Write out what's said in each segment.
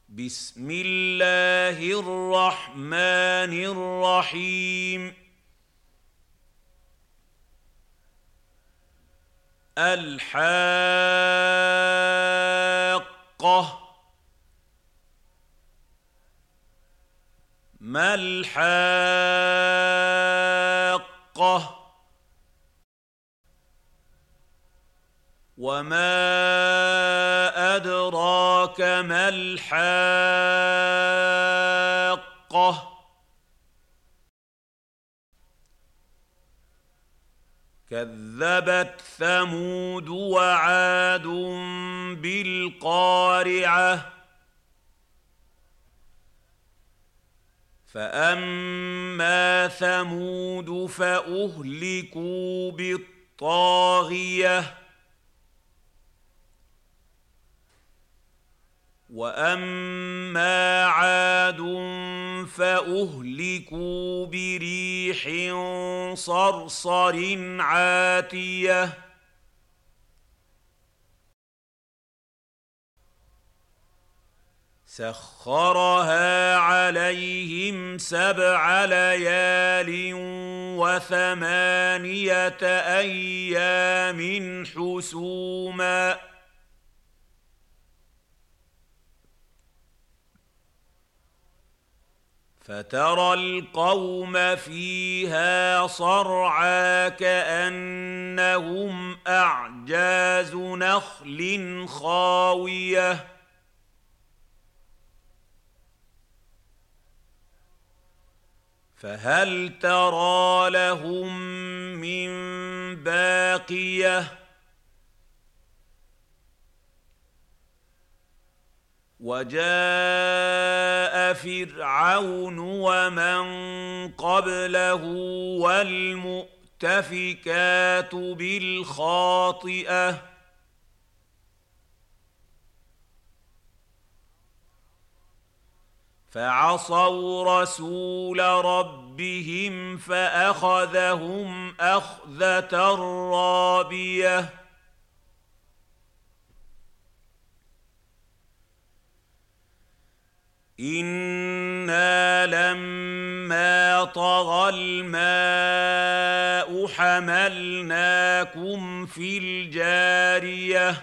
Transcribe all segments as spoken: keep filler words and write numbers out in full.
بسم الله الرحمن الرحيم. الحاقة. ما الحاقة؟ وما أدراك ما الحاقة؟ كذبت ثمود وعاد بالقارعة. فأما ثمود فأهلكوا بالطاغية. وأما عاد فأهلكوا بريح صرصر عاتية. سخرها عليهم سبع ليال وثمانية أيام حسوما. فترى القوم فيها صرعى كأنهم أعجاز نخل خاوية. فهل ترى لهم من باقية؟ وجاء فرعون ومن قبله والمؤتفكات بالخاطئة. فعصوا رسول ربهم فأخذهم أخذة رابية. إنا لما طغى الماء حملناكم في الجارية.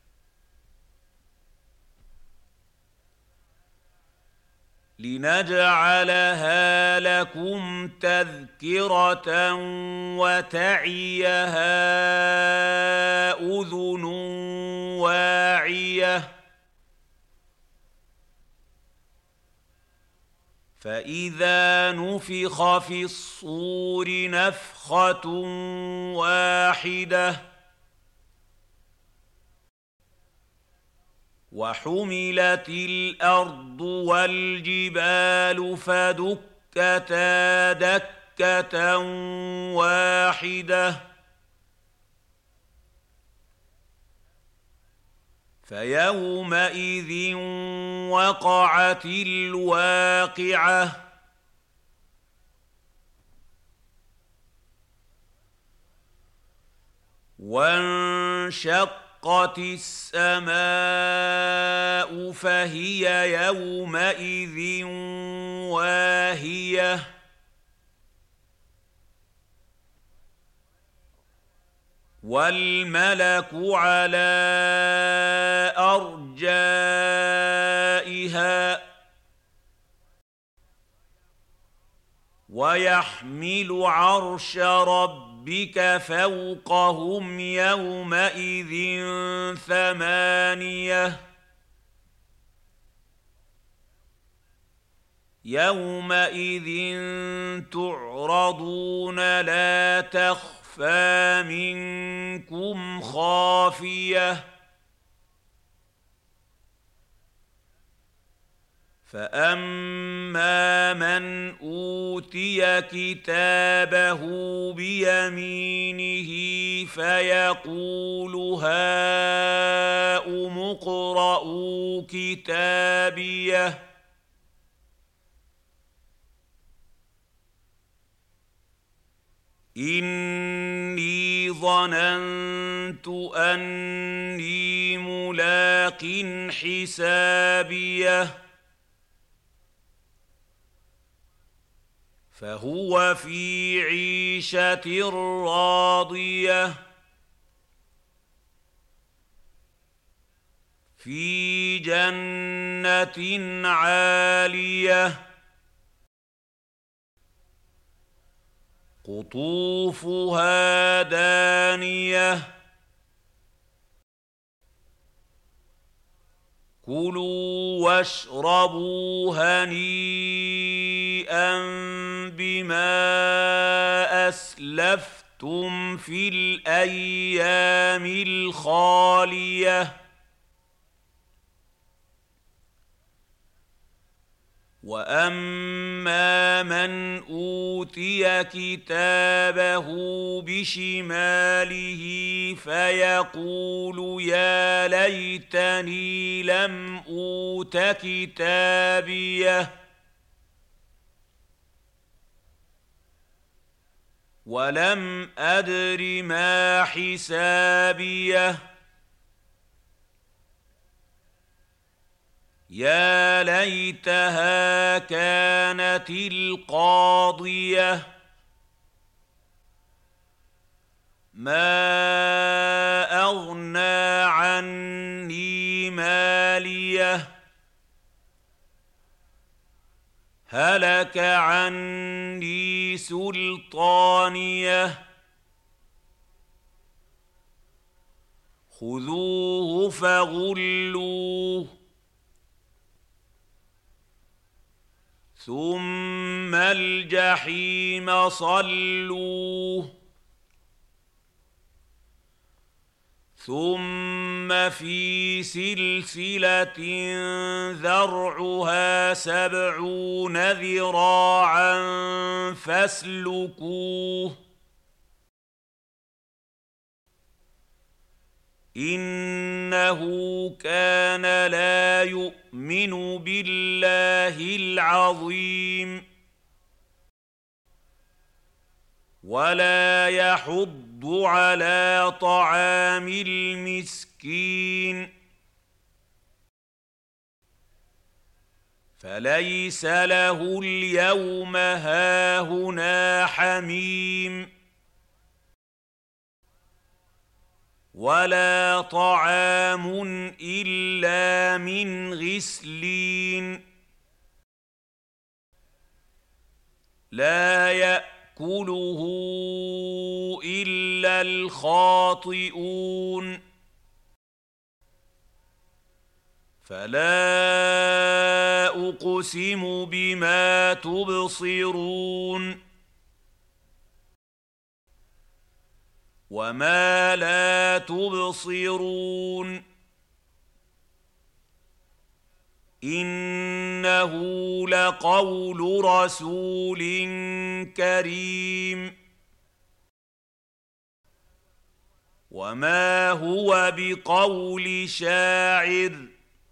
لنجعلها لكم تذكرة وتعيها أذن واعية. فإذا نفخ في الصور نفخة واحدة. وحملت الأرض والجبال فدكتا دكة واحدة. فيومئذ وقعت الواقعة. وانشقت السماء فهي يومئذ واهية. والملك على أرجائها. ويحمل عرش ربك فوقهم يومئذ ثمانية. يومئذ تعرضون لا تخفى فمنكم خافية. فأما من أوتي كتابه بيمينه فيقول هاؤم اقرءوا كتابيه. إني ظننت أني ملاق حسابيه فهو في عيشة راضية في جنة عالية قطوفها دانية كلوا واشربوا هنيئا بما أسلفتم في الأيام الخالية وأما من أوتي كتابه بشماله فيقول يا ليتني لم أوت كتابيه ولم أدر ما حسابيه يا ليتها كانت القاضية ما أغنى عني ماليه هلك عني سلطانيه خذوه فغلوه ثم الجحيم صلوه ثم في سلسلة ذرعها سبعون ذراعا فاسلكوه إنه كان لا يؤمن بالله العظيم ولا يحض على طعام المسكين فليس له اليوم هاهنا حميم ولا طعام إلا من غسلين لا يأكله إلا الخاطئون فلا أقسم بما تبصرون وما لا تبصرون إنه لقول رسول كريم وما هو بقول شاعر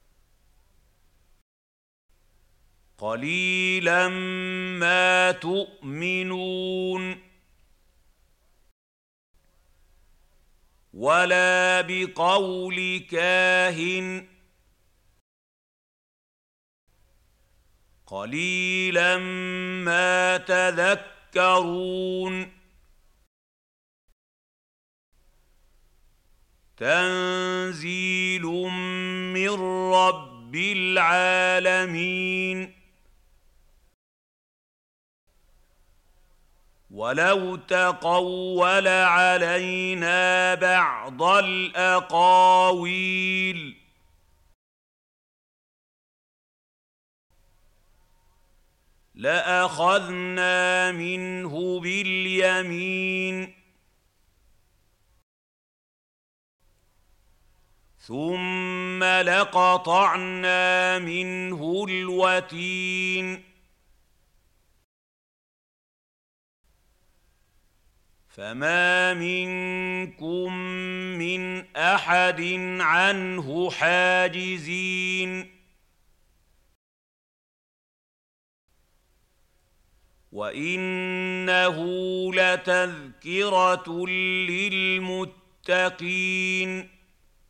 قليلا ما تؤمنون ولا بقول كاهن قليلا ما تذكرون تنزيل من رب العالمين ولو تقول علينا بعض الأقاويل لأخذنا منه باليمين ثم لقطعنا منه الوتين فما منكم من أحد عنه حاجزين وإنه لتذكرة للمتقين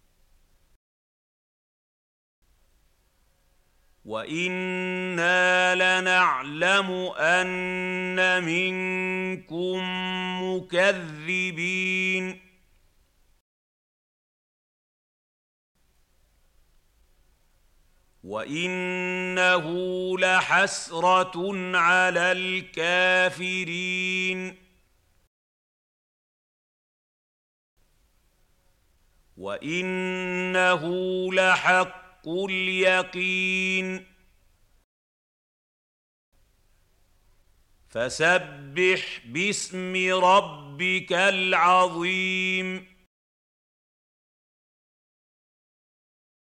وإنا لنعلم أن منكم مكذبين وإنه لحسرة على الكافرين وإنه لحق اليقين فسبح باسم ربك العظيم